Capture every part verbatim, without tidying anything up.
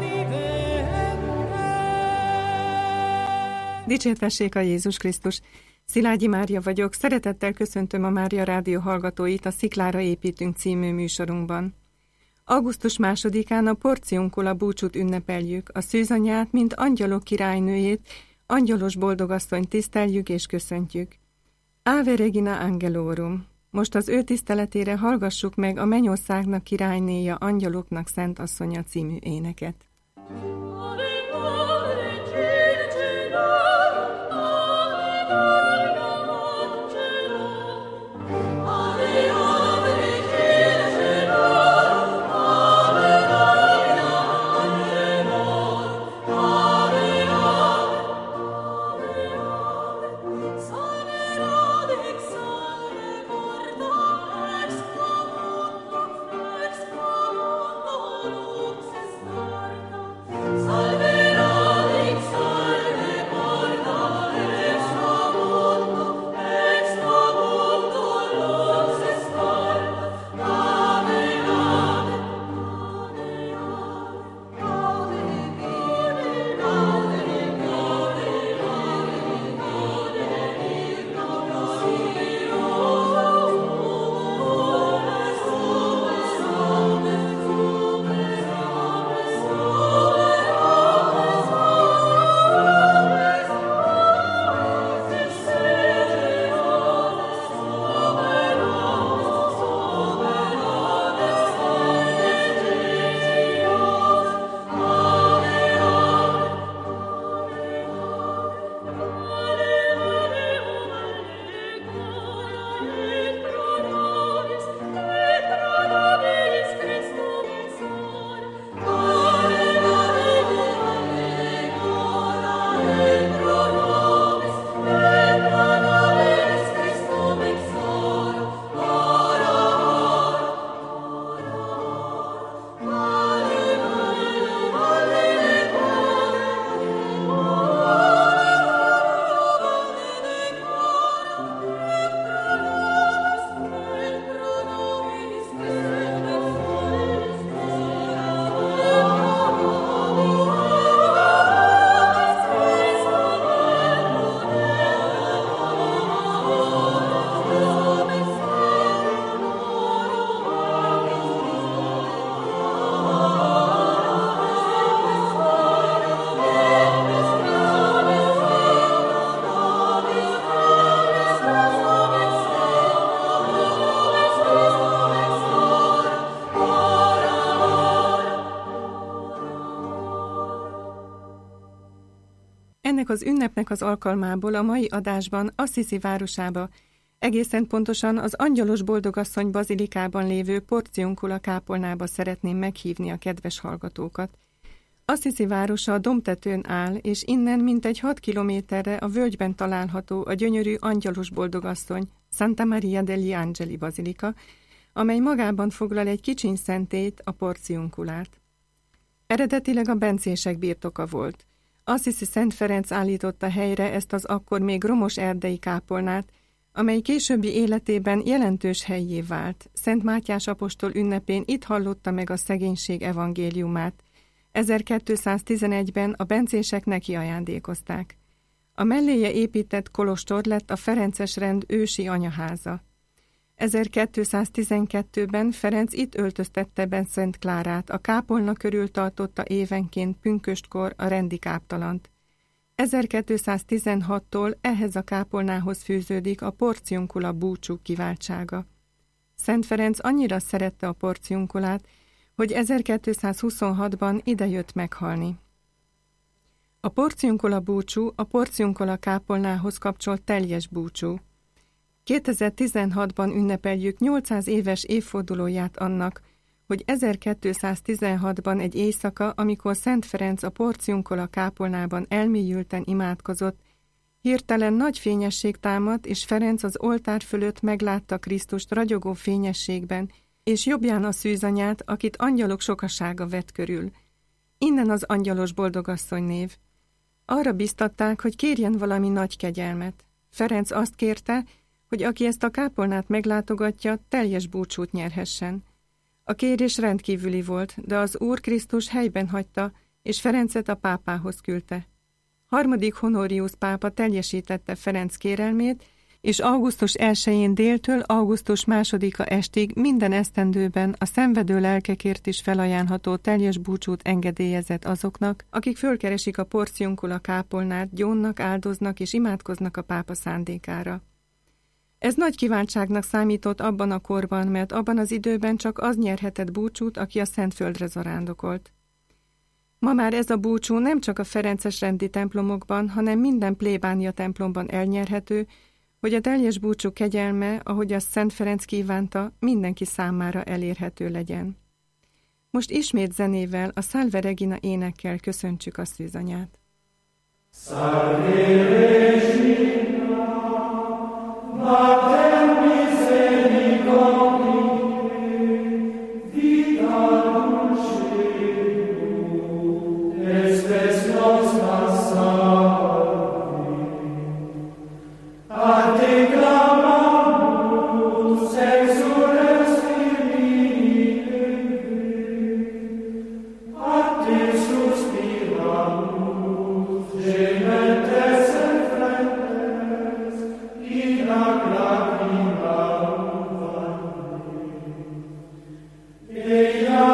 Dicsértessék a Jézus Krisztus! Szilágyi Mária vagyok, szeretettel köszöntöm a Mária Rádió hallgatóit a Sziklára építünk című műsorunkban. Augusztus másodikán a Porciuncula búcsút ünnepeljük, a szűzanyját, mint angyalok királynőjét, angyalos boldogasszonyt tiszteljük és köszöntjük. Ave Regina Angelorum! Most az ő tiszteletére hallgassuk meg a mennyországnak királynéja, angyaloknak szent asszonya című éneket. Ennek az ünnepnek az alkalmából a mai adásban Assisi városába, egészen pontosan az Angyalos Boldogasszony bazilikában lévő Porciuncula kápolnába szeretném meghívni a kedves hallgatókat. Assisi városa a dombtetőn áll, és innen mintegy hat kilométerre a völgyben található a gyönyörű Angyalos Boldogasszony, Santa Maria degli Angeli bazilika, amely magában foglal egy kicsiny szentét, a Porciunculát. Eredetileg a bencések birtoka volt. Assisi Szent Ferenc állította helyre ezt az akkor még romos erdei kápolnát, amely későbbi életében jelentős hellyé vált. Szent Mátyás apostol ünnepén itt hallotta meg a szegénység evangéliumát. ezerkétszáztizenegyben a bencések neki ajándékozták. A melléje épített kolostor lett a ferences rend ősi anyaháza. ezerkétszáztizenkettőben Ferenc itt öltöztette be Szent Klárát, a kápolna körül tartotta évenként pünköstkor a rendi káptalant. ezerkétszáztizenhattól ehhez a kápolnához fűződik a Porciuncula búcsú kiváltsága. Szent Ferenc annyira szerette a Porciunculát, hogy ezerkétszázhuszonhatban idejött meghalni. A Porciuncula búcsú a Porciuncula kápolnához kapcsolt teljes búcsú. kétezer-tizenhatban ünnepeljük nyolcszáz éves évfordulóját annak, hogy ezerkétszáztizenhatban egy éjszaka, amikor Szent Ferenc a Porciuncula kápolnában elmélyülten imádkozott, hirtelen nagy fényesség támadt, és Ferenc az oltár fölött meglátta Krisztust ragyogó fényességben, és jobbján a szűzanyját, akit angyalok sokasága vett körül. Innen az Angyalos Boldogasszony név. Arra biztatták, hogy kérjen valami nagy kegyelmet. Ferenc azt kérte, hogy aki ezt a kápolnát meglátogatja, teljes búcsút nyerhessen. A kérés rendkívüli volt, de az Úr Krisztus helyben hagyta, és Ferencet a pápához küldte. Harmadik Honorius pápa teljesítette Ferenc kérelmét, és augusztus elsején déltől augusztus másodika estig minden esztendőben a szenvedő lelkekért is felajánlható teljes búcsút engedélyezett azoknak, akik fölkeresik a porciuncula kápolnát, gyónnak, áldoznak és imádkoznak a pápa szándékára. Ez nagy kiváltságnak számított abban a korban, mert abban az időben csak az nyerhetett búcsút, aki a Szentföldre zarándokolt. Ma már ez a búcsú nem csak a ferences rendi templomokban, hanem minden plébánia templomban elnyerhető, hogy a teljes búcsú kegyelme, ahogy azt Szent Ferenc kívánta, mindenki számára elérhető legyen. Most ismét zenével, a Salve Regina énekkel köszöntsük a szűzanyát. Salve Regina, Mater misericordiae, vita dulcedo, espes nostra salve. A te clamamus exules Filii, a te suspiramus, gementes et frementes, in ac lacrimam vane. Eia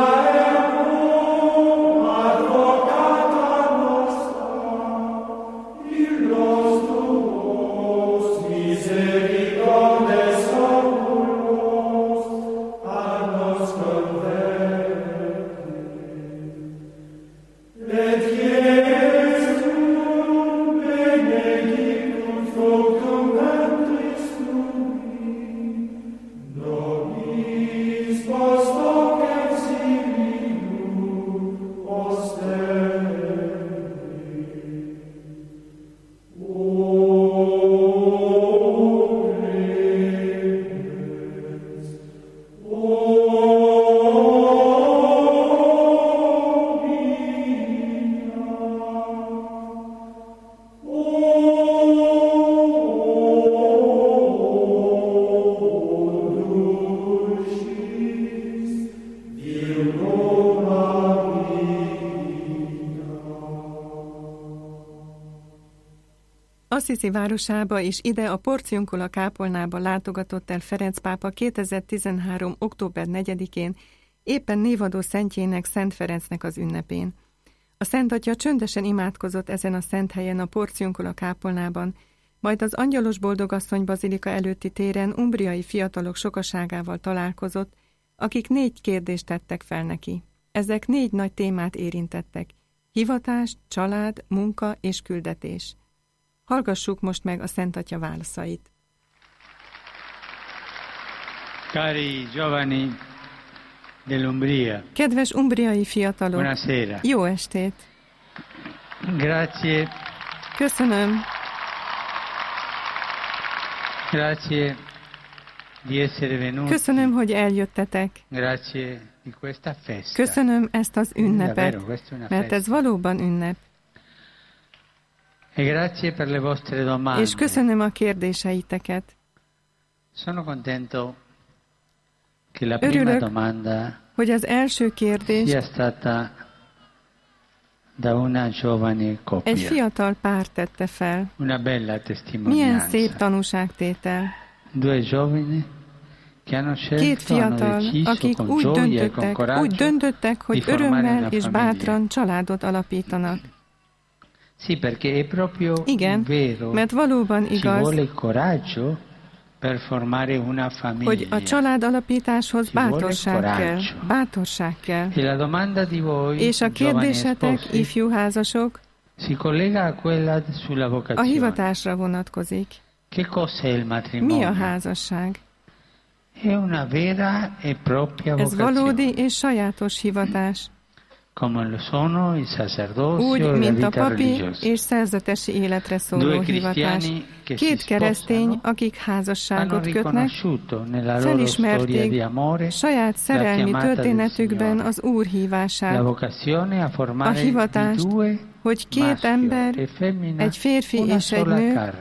ergo advocata nostra, illos tuos misericordes oculos ad nos converte. Et Iesum benedictum fructum ventris tui, nobis post hoc exilium osterni. O clemens, o vita, o dulcis Virgo Maria. Assisi városába és ide a Porciuncula kápolnába látogatott el Ferenc pápa kétezer-tizenhárom. október negyedikén, éppen névadó szentjének, Szent Ferencnek az ünnepén. A Szent Atya csöndesen imádkozott ezen a szent helyen a Porciuncula kápolnában, majd az Angyalos Boldogasszony bazilika előtti téren umbriai fiatalok sokaságával találkozott, akik négy kérdést tettek fel neki. Ezek négy nagy témát érintettek: hivatás, család, munka és küldetés. Hallgassuk most meg a Szent Atya válaszait. Cari giovani dell'Umbria, Kedves umbriai fiatalok, buonasera. jó estét! Grazie, Köszönöm, grazie di essere venuti. köszönöm, hogy eljöttetek. Grazie di questa festa. Köszönöm ezt az ünnepet, Davvero, questa è una mert ez festa. valóban ünnep. E grazie per le vostre domande. És köszönöm a kérdéseiteket. Sono contento che la prima Örülök, domanda hogy az első kérdést sia stata da una giovane coppia. egy fiatal pár tette fel. Una bella Milyen testimonianza. szép tanúságtétel. Due giovani che hanno scelto, Két fiatal, hanno deciso akik con úgy gioia e con döntöttek, coraggio úgy döntöttek, hogy di formare örömmel una és famiglia. bátran családot alapítanak. Sì, perché è proprio Igen, vero. mert valóban Ci igaz, vuole il coraggio per formare una famiglia. hogy a család alapításhoz Ci vuole bátorság kell. coraggio. Bátorság kell. E la domanda di voi, És a giovani kérdésetek, sposi, ifjú házasok, si collega a quella sulla a vocazione. hivatásra vonatkozik. Che cos'è il Mi matrimonio? a házasság? È una vera e propria Ez vocazione. valódi és sajátos hivatás. Come lo sono il sacerdozio Úgy, e la mint a vita papi religiosa. és szerzetesi életre szóló Due hivatás. cristiani che si Két keresztény, sposano akik hanno házasságot kötnek, riconosciuto nella loro storia felismerték di amore saját szerelmi chiamata del történetükben Signore. az Úr la hívását, vocazione a a formare di hivatást, due hogy két maschio ember, e femmina, egy férfi una és egy sola nő, carne.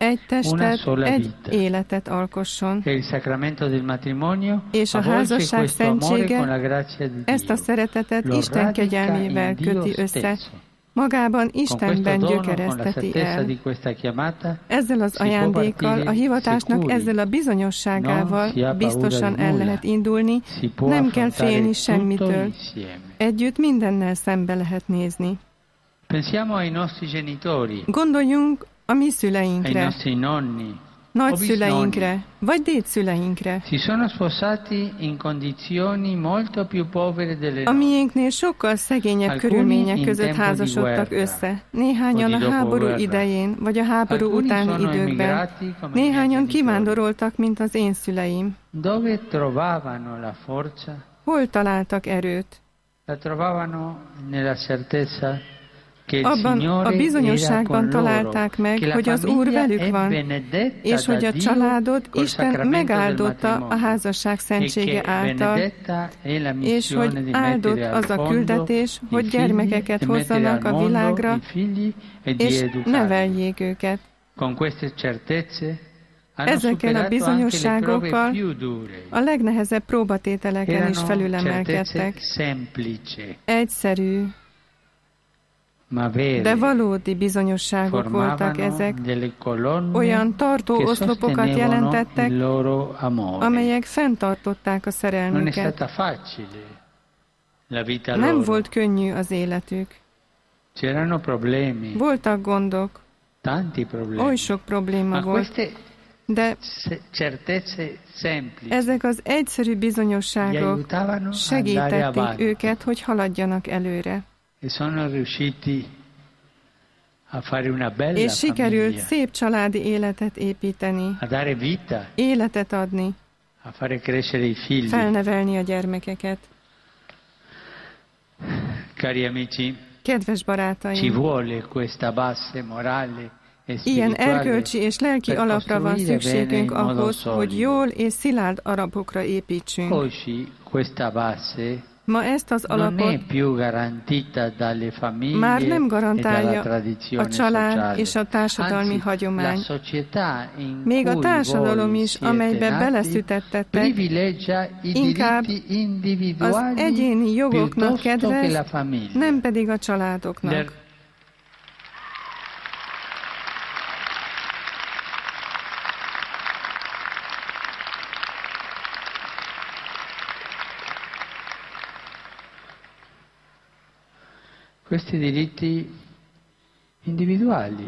egy una testet, sola egy vita. életet alkosson. E il sacramento del matrimonio És a avvolge házasság questo amore szentsége con la grazia di ezt a Dio. szeretetet Lo Isten radica kegyelmével in Dio köti össze. stesso. Magában Con questo Istenben dono, con la gyökereszteti certezza el. di questa chiamata, Ezzel az si può ajándékkal, partire a hivatásnak sicuri. ezzel a bizonyosságával Non si ha paura biztosan di el nulla. lehet indulni, si può nem kell affrontare félni tutto semmitől. insieme. Együtt mindennel szembe lehet nézni. Pensiamo ai nostri genitori, Gondoljunk a mi ai szüleinkre, nostri nonni. nagyszüleinkre, vagy dédszüleinkre. Si sono sposati in condizioni molto più povere delle A nostre. miénknél sokkal szegényebb Alcuni körülmények in között tempo di házasodtak guerra, össze. Néhányan o di a háború dopoguerra. idején, vagy a háború Alcuni utáni sono időkben. emigrati come i miei Néhányan genitori. kivándoroltak, mint az én szüleim. Dove trovavano la forza? Hol találtak erőt? La trovavano nella certezza che il Abban Signore a era bizonyosságban con loro, találták meg, che la hogy az Úr famiglia velük è van, benedetta és hogy da a Dio családot col Isten sacramento del megáldotta a matrimonio. házasság E szentsége che által, benedetta è la és missione hogy di áldott mettere al az a mondo küldetés, i hogy figli, gyermekeket di mettere hozzanak al a mondo világra, i figli e di és educarli. neveljék őket. Con queste certezze hanno Ezekkel a superato anche le prove bizonyosságokkal più dure. a legnehezebb próbatételeken is Erano certezze felülemelkedtek. semplici, Egyszerű, ma vere. de valódi bizonyosságok voltak Formavano ezek, delle colonne olyan tartó che oszlopokat sostenevano jelentettek, il loro amore. amelyek fenntartották a Non è szerelmüket. stata facile la vita Nem loro. volt könnyű az életük. C'erano problemi, Voltak gondok, tanti problemi. oly sok probléma Ma volt, queste de se- certezze semplici ezek az egyszerű li bizonyosságok aiutavano ad andare segítették avanti őket, hogy haladjanak előre. e sono riusciti a fare una bella És sikerült famiglia, szép családi életet építeni, a dare vita, életet adni, a fare crescere i figli. felnevelni a gyermekeket. Cari amici, Kedves ci barátaim, vuole questa base morale e ilyen spirituale erkölcsi és lelki per alapra van costruire szükségünk bene in modo ahhoz, hogy solido. jól és szilárd alapokra építsünk. Oggi questa base Ma ezt az non è alapot più garantita dalle famiglie már nem e dalla garantálja tradizione a család sociale. és a társadalmi Anzi, hagyomány. la società in Még a cui társadalom voi is, siete amelybe nati, beleszületettek, privilegia i inkább diritti az individuali egyéni jogoknak piuttosto che la kedvez, famiglia. nem pedig a családoknak. Der- Questi diritti individuali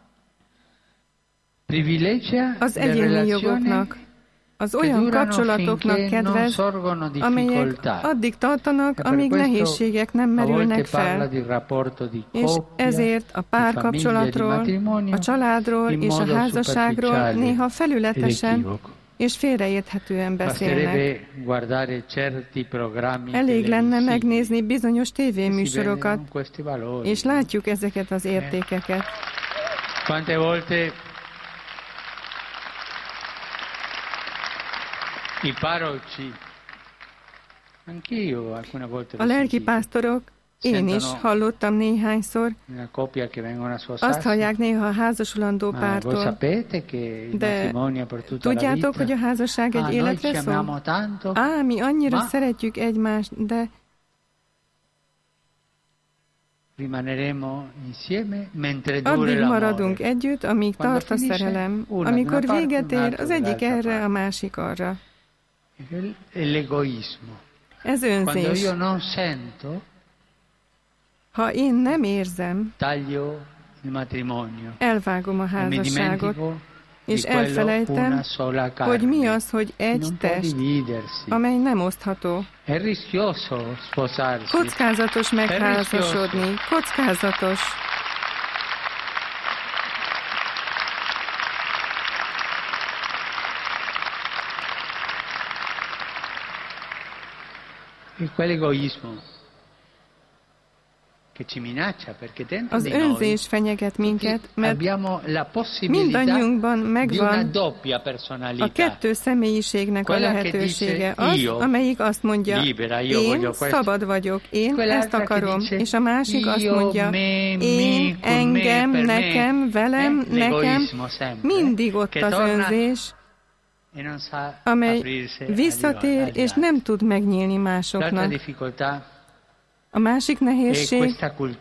privilegia Az le egyéni relazioni jogoknak, az che olyan durano kapcsolatoknak finché non kedvez, sorgono amelyek difficoltà. addig tartanak, E per amíg questo nehézségek nem a volte merülnek parla fel. di rapporto di És coppia, ezért a di párkapcsolatról, famiglia, di matrimonio, a családról in és a modo házasságról superficiale néha ed felületesen equivoco. és félreérthetően beszélnek. Basterebbe guardare certi programmi Elég lenne televisivi megnézni bizonyos che si tévéműsorokat, vedono questi valori. és látjuk ezeket az értékeket. Quante volte i parroci, anch'io alcune volte A l'ho lelki sentito, pásztorok, én is sentono hallottam néhányszor, una coppia che vengono a azt sposarsi. hallják néha a házasulandó Ma voi pártól. sapete che il De matrimonio è per tutta la tudjátok, vita? hogy a házasság Ah, egy noi ci életre szól? amiamo tanto, Á, mi annyira Ma- szeretjük egymást, de rimaneremo insieme mentre dura addig l'amore. maradunk együtt, amíg Quando tart a finisce szerelem. una Amikor da una parte, véget un ér, altro az egyik dall'altra erre, parte. a másik arra. È l'egoismo. Ez Quando önzés. io non sento, Ha én nem érzem, taglio il matrimonio elvágom a e mi házasságot, dimentico di és quello elfelejtem, una sola carne. hogy mi az, hogy egy Non può test, dividersi. amely nem osztható. È rischioso sposarsi. Kockázatos megházasodni, kockázatos. E quell'egoismo Az önzés fenyeget minket, mert mindannyiunkban megvan a kettő személyiségnek a lehetősége. Az, amelyik azt mondja, én szabad vagyok, én ezt akarom, és a másik azt mondja, én, engem, nekem, velem, nekem, mindig ott az önzés, amely visszatér, és nem tud megnyílni másoknak. A másik nehézség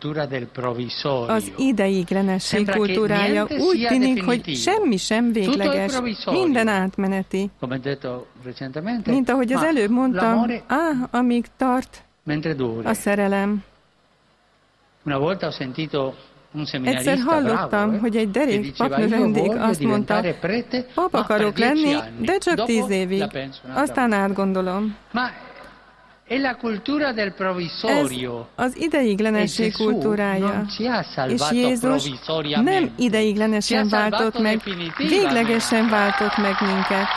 az ideiglenesség kultúrája. Úgy tűnik, hogy semmi sem végleges, minden átmeneti. Mint ahogy az előbb mondtam, ah, amíg tart a szerelem. Egyszer hallottam, hogy egy derék papnövendék azt mondta, pap akarok lenni, de csak tíz évig. Aztán átgondolom. Ez az ideiglenesség kultúrája, és Jézus nem ideiglenesen váltott meg, véglegesen váltott meg minket.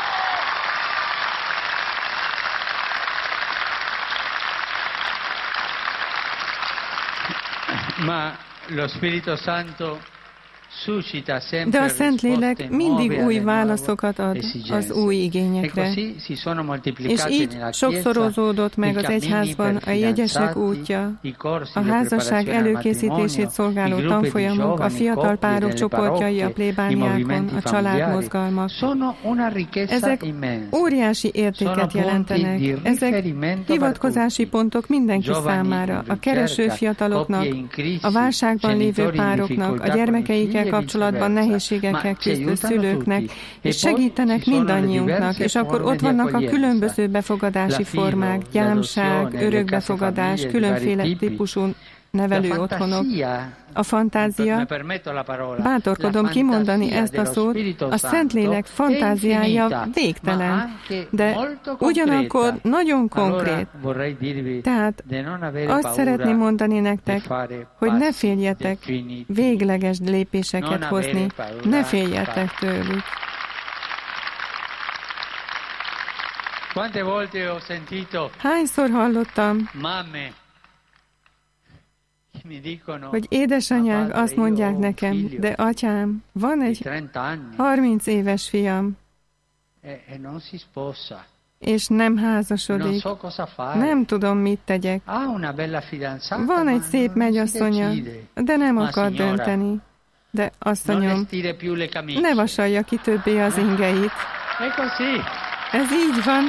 Ma lo Spirito Santo De a Szentlélek mindig új válaszokat ad az új igényekre. És így sokszorozódott meg az egyházban a jegyesek útja, a házasság előkészítését szolgáló tanfolyamok, a fiatal párok csoportjai a plébániákon, a családmozgalmak. Ezek óriási értéket jelentenek. Ezek hivatkozási pontok mindenki számára, a kereső fiataloknak, a válságban lévő pároknak, a gyermekeikkel kapcsolatban nehézségekkel küzdő szülőknek, és segítenek mindannyiunknak, és akkor ott vannak a különböző befogadási formák, gyámság, örökbefogadás, különféle típusú nevelő otthonok. A fantázia, bátorkodom kimondani ezt a szót, a Szentlélek fantáziája végtelen, de ugyanakkor nagyon konkrét. Tehát azt szeretném mondani nektek, hogy ne féljetek végleges lépéseket hozni, ne féljetek tőlük. Hányszor hallottam, hogy édesanyák azt mondják nekem, de atyám, van egy harminc éves fiam, és nem házasodik. Nem tudom, mit tegyek. Van egy szép megyasszonya, de nem akar dönteni. De asszonyom, ne vasalja ki többé az ingeit. Ez így van.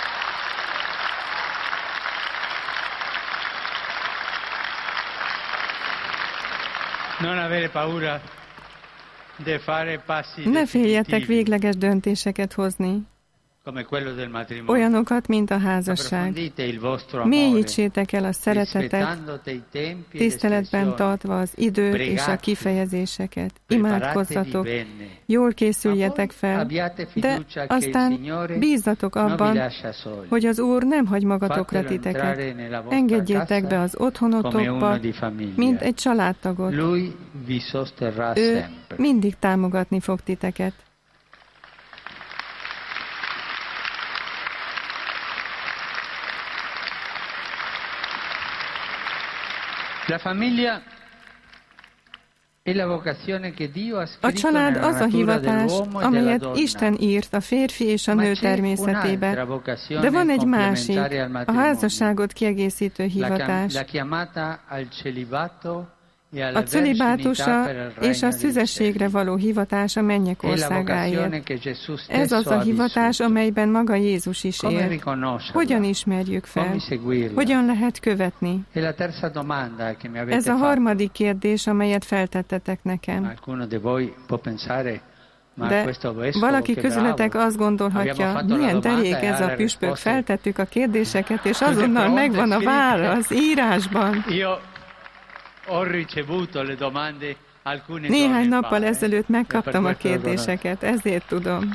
Ne féljetek végleges döntéseket hozni, olyanokat, mint a házasság. Mélyítsétek el a szeretetet, tiszteletben tartva az időt és a kifejezéseket. Imádkozzatok, jól készüljetek fel, de aztán bízzatok abban, hogy az Úr nem hagy magatokra titeket. Engedjétek be az otthonotokba, mint egy családtagot. Ő mindig támogatni fog titeket. A család az a hivatás, amelyet Isten írt a férfi és a nő természetébe, de van egy másik, a házasságot kiegészítő hivatás. A cölibátusa és a szüzességre való hivatás a mennyek országáért. Ez az a hivatás, amelyben maga Jézus is élt. Hogyan ismerjük fel? Hogyan lehet követni? Ez a harmadik kérdés, amelyet feltettetek nekem. De valaki közületek azt gondolhatja, milyen derék ez a püspök, feltettük a kérdéseket, és azonnal megvan a válasz írásban. Néhány nappal ezelőtt megkaptam a kérdéseket, ezért tudom.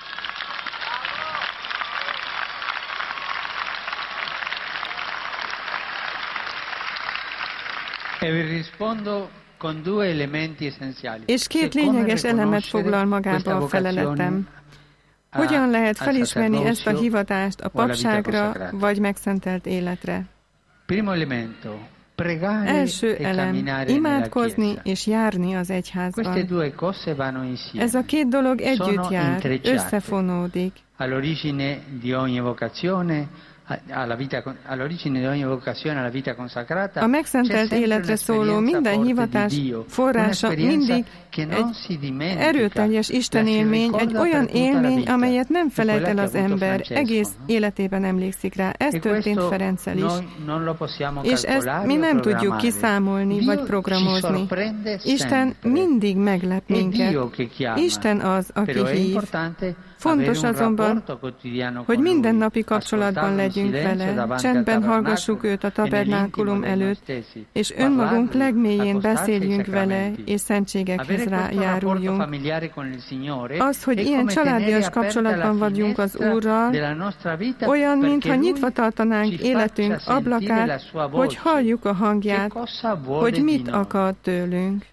És két lényeges elemet foglal magába a feleletem. Hogyan lehet felismerni ezt a hivatást a papságra vagy megszentelt életre? Első elem, imádkozni és járni az egyházban. Ez a két dolog együtt jár, összefonódik. All'origine di ogni vocazione, alla vita, all'origine di ogni vocazione alla vita consacrata. A megszentelt életre szóló minden hivatás forrása mindig egy erőteljes Isten élmény, egy olyan élmény, amelyet nem felejt el az ember, egész életében emlékszik rá. Ez történt Ferenccel is. És ezt mi nem tudjuk kiszámolni vagy programozni. Isten mindig meglep minket. Isten az, aki hív. Fontos azonban, hogy mindennapi kapcsolatban legyünk vele, csendben hallgassuk őt a tabernákulum előtt, és önmagunk legmélyén beszéljünk vele, és szentségekhez rájáruljunk. Az, hogy ilyen családias kapcsolatban vagyunk az Úrral, olyan, mintha nyitva tartanánk életünk ablakát, hogy halljuk a hangját, hogy mit akar tőlünk.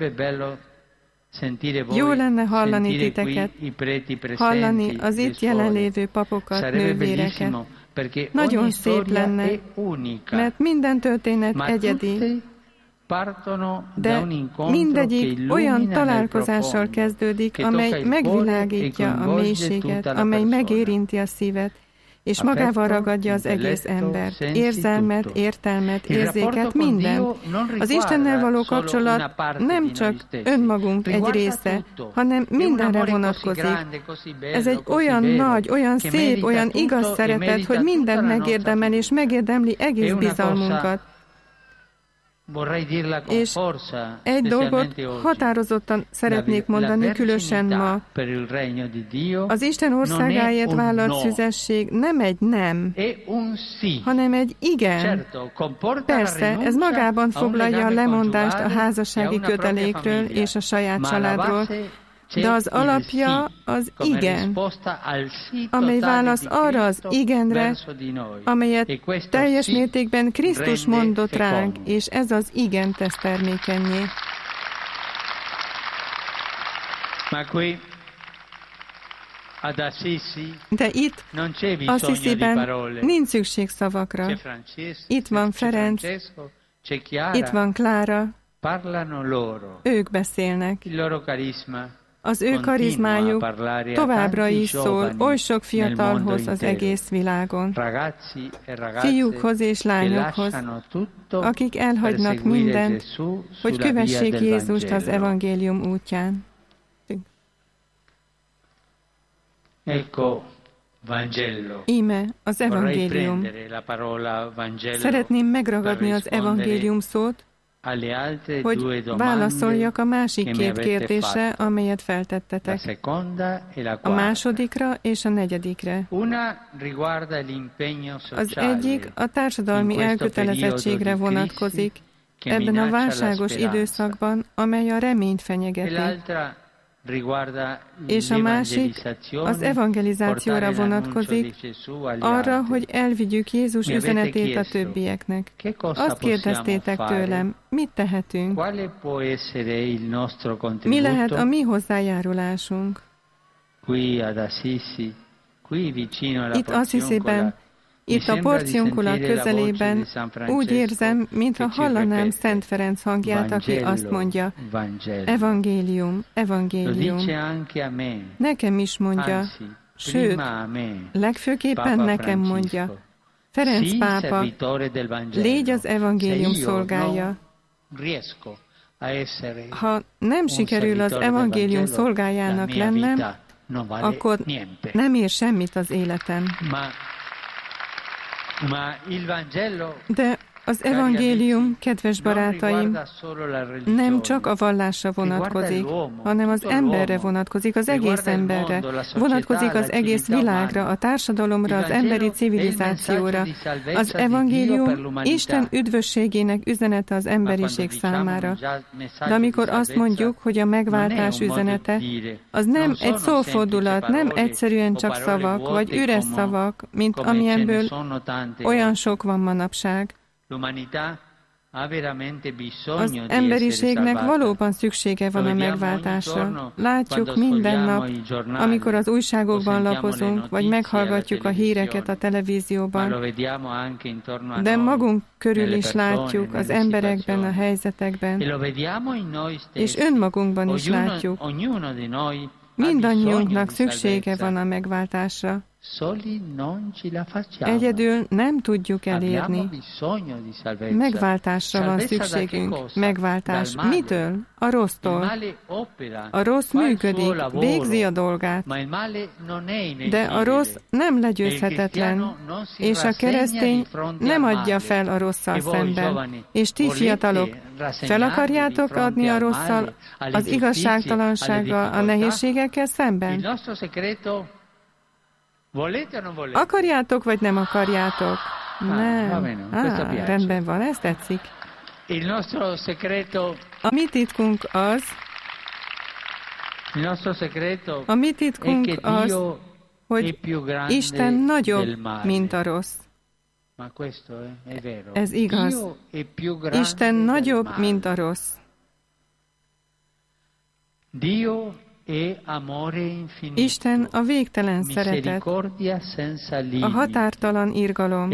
Jó lenne hallani titeket, hallani az itt jelenlévő papokat, nővéreket. Nagyon szép lenne, mert minden történet egyedi, de mindegyik olyan találkozással kezdődik, amely megvilágítja a mélységet, amely megérinti a szívet, és magával ragadja az egész embert, érzelmet, értelmet, érzéket, mindent. Az Istennel való kapcsolat nem csak önmagunk egy része, hanem mindenre vonatkozik. Ez egy olyan nagy, olyan szép, olyan igaz szeretet, hogy mindent megérdemel, és megérdemli egész bizalmunkat. És egy dolgot határozottan szeretnék mondani, különösen ma. Az Isten országáért vállalt szüzesség nem egy nem, hanem egy igen. Persze, ez magában foglalja a lemondást a házassági kötelékről és a saját családról, de az alapja az igen, amely válasz arra az igenre, amelyet teljes mértékben Krisztus mondott ránk, és ez az igen tesz termékennyé. De itt, Assisiben nincs szükség szavakra. Itt van Ferenc, itt van Klára, ők beszélnek. Az ő karizmájuk továbbra is szól oly sok fiatalhoz az egész világon, fiúkhoz és lányokhoz, akik elhagynak mindent, hogy kövessék Jézust az evangélium útján. Íme az evangélium. Szeretném megragadni az evangélium szót, hogy válaszoljak a másik két kérdésre, amelyet feltettetek. A másodikra és a negyedikre. Az egyik a társadalmi elkötelezettségre vonatkozik ebben a válságos időszakban, amely a reményt fenyegeti. És a másik az evangelizációra vonatkozik, arra, hogy elvigyük Jézus üzenetét a többieknek. Azt kérdeztétek tőlem, mit tehetünk? Mi lehet a mi hozzájárulásunk? Itt Assisiben, itt a Porciuncula közelében úgy érzem, mintha hallanám Szent Ferenc hangját, aki azt mondja, evangélium, evangélium. Nekem is mondja, sőt, legfőképpen nekem mondja, Ferenc pápa, légy az evangélium szolgája. Ha nem sikerül az evangélium szolgájának lennem, akkor nem ér semmit az életem. De az evangélium, kedves barátaim, nem csak a vallásra vonatkozik, hanem az emberre vonatkozik, az egész emberre, vonatkozik az egész világra, a társadalomra, az emberi civilizációra. Az evangélium Isten üdvösségének üzenete az emberiség számára. De amikor azt mondjuk, hogy a megváltás üzenete, az nem egy szófordulat, nem egyszerűen csak szavak, vagy üres szavak, mint amilyenből olyan sok van manapság. Az emberiségnek valóban szüksége van a megváltásra. Látjuk minden nap, amikor az újságokban lapozunk, vagy meghallgatjuk a híreket a televízióban, de magunk körül is látjuk, az emberekben, a helyzetekben, és önmagunkban is látjuk. Mindannyiunknak szüksége van a megváltásra. Egyedül nem tudjuk elérni. Megváltásra van szükségünk. Megváltás mitől? A rossztól. A rossz működik, végzi a dolgát. De a rossz nem legyőzhetetlen, és a keresztény nem adja fel a rosszal szemben. És ti fiatalok, fel akarjátok adni a rosszal, az igazságtalansággal, a nehézségekkel szemben? Akarjátok, vagy nem akarjátok? Nem. Ah, rendben van, ez tetszik. A mi titkunk az, a mi titkunk az, hogy Isten nagyobb, mint a rossz. Ez igaz. Isten nagyobb, mint a rossz. Isten a végtelen szeretet, a határtalan irgalom,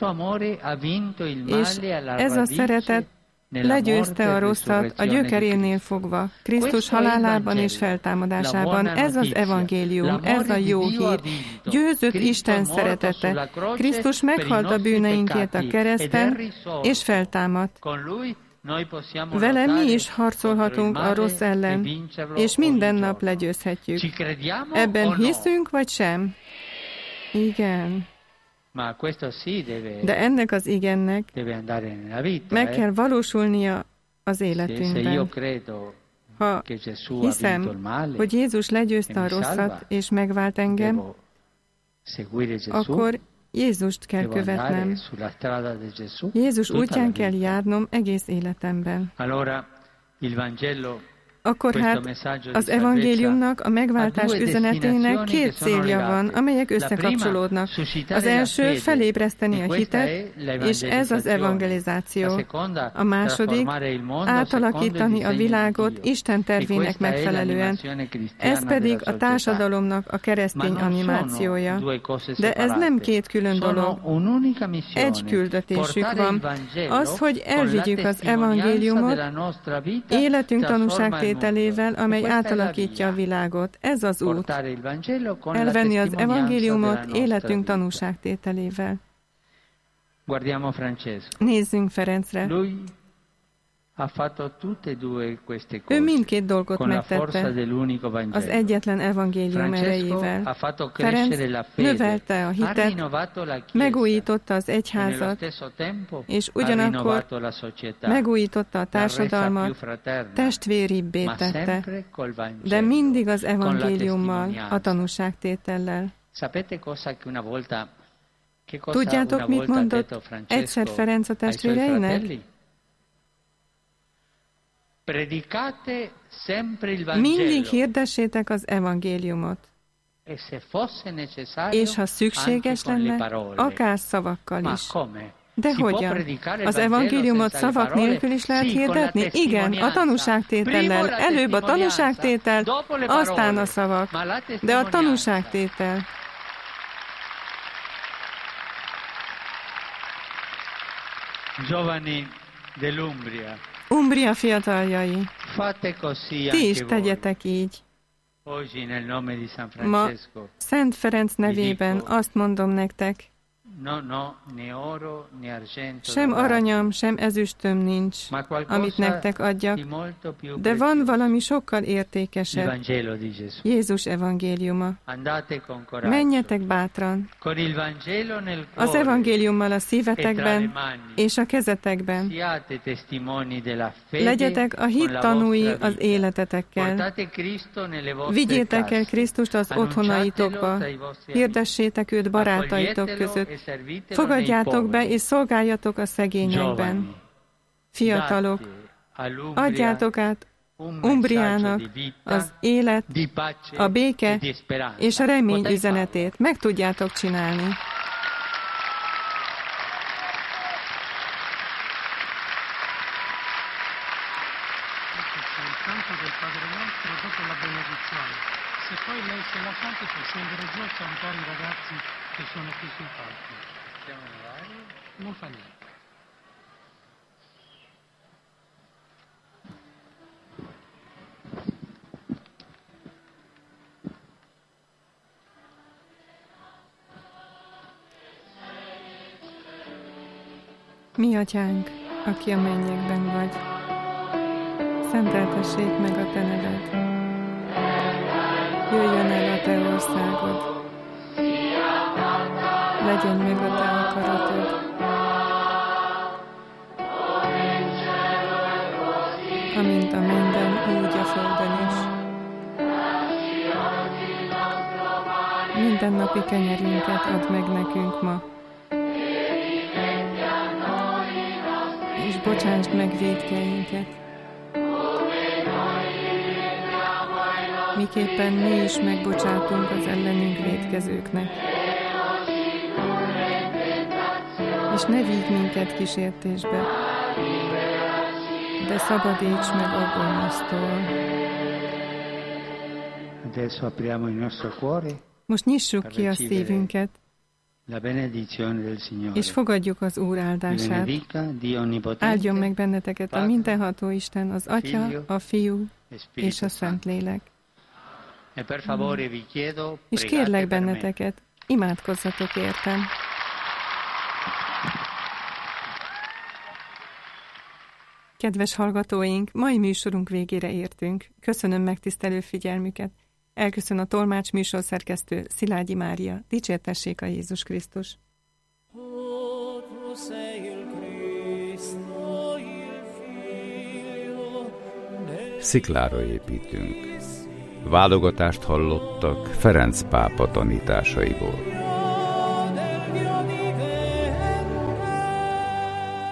és ez a szeretet legyőzte a rosszat a gyökerénél fogva, Krisztus halálában és feltámadásában. Ez az evangélium, ez a jó hír. Győzött Isten szeretete. Krisztus meghalt a bűneinkért a kereszten, és feltámadt. Vele mi is harcolhatunk a rossz ellen, és minden nap legyőzhetjük. Ebben hiszünk, vagy sem? Igen. De ennek az igennek meg kell valósulnia az életünkben. Ha hiszem, hogy Jézus legyőzte a rosszat, és megvált engem, akkor Jézust kell követnem. Jézus útján kell járnom egész életemben. Akkor hát az evangéliumnak, a megváltás üzenetének két célja van, amelyek összekapcsolódnak. Az első felébreszteni a hitet, és ez az evangelizáció. A második átalakítani a világot Isten tervének megfelelően. Ez pedig a társadalomnak a keresztény animációja. De ez nem két külön dolog. Egy küldetésük van. Az, hogy elvigyük az evangéliumot életünk tanúságtételével, amely átalakítja a világot. Ez az út. Elvenni az evangéliumot életünk tanúságtételével. Nézzünk Ferencre. Ő mindkét dolgot megtette az egyetlen evangélium erejével. Ferenc növelte a hitet, megújította az egyházat, és ugyanakkor megújította a társadalmat, testvéribbé tette, de mindig az evangéliummal, a tanúságtétellel. Tudjátok, mit mondott egyszer Ferenc a testvéreinek? Mindig hirdessétek az evangéliumot, és ha szükséges lenne, akár szavakkal is. De hogyan? Az evangéliumot szavak nélkül is lehet hirdetni? Igen, a tanúságtétellel. Előbb a tanúságtétel, aztán a szavak. De a tanúságtétel. Giovani dell'Umbria. Umbria fiataljai, ti is tegyetek így. Ma Szent Ferenc nevében azt mondom nektek, sem aranyam, sem ezüstöm nincs, amit nektek adjak, de van valami sokkal értékesebb, Jézus evangéliuma. Menjetek bátran, az evangéliummal a szívetekben és a kezetekben. Legyetek a hit tanúi az életetekkel. Vigyétek el Krisztust az otthonaitokba, hirdessétek őt barátaitok között, fogadjátok be és szolgáljatok a szegényekben. Fiatalok, adjátok át Umbriának az élet, a béke és a remény üzenetét. Meg tudjátok csinálni. canto del Padre Nostro dopo la benedizione. Se poi lei se la canta può scendere giù a cantare i ragazzi che sono qui sul palco. Non fa niente. Mi atyánk, aki a mennyekben vagy, szenteltessék meg a te neved. Jöjjön el a te országod, legyen meg a te akaratod, amint a mennyben, úgy a földön is. Mindennapi kenyerünket add meg nekünk ma, és bocsásd meg vétkeinket, miképpen mi is megbocsátunk az ellenünk vétkezőknek. És ne vigy minket kísértésbe, de szabadíts meg a gonosztól. Adesso apriamo il nostro cuore. Most nyissuk ki a szívünket, La benedizione del Signore. és fogadjuk az Úr áldását. Áldjon meg benneteket a mindenható Isten, az Atya, a Fiú és a Szentlélek. E per favore vi chiedo, és kérlek benneteket, imádkozzatok értem. Kedves hallgatóink, mai műsorunk végére értünk. Köszönöm megtisztelő figyelmüket. Elköszön a tolmács műsorszerkesztő Szilágyi Mária. Dicsértessék a Jézus Krisztus! Sziklára építünk. Válogatást hallottak Ferenc pápa tanításaiból.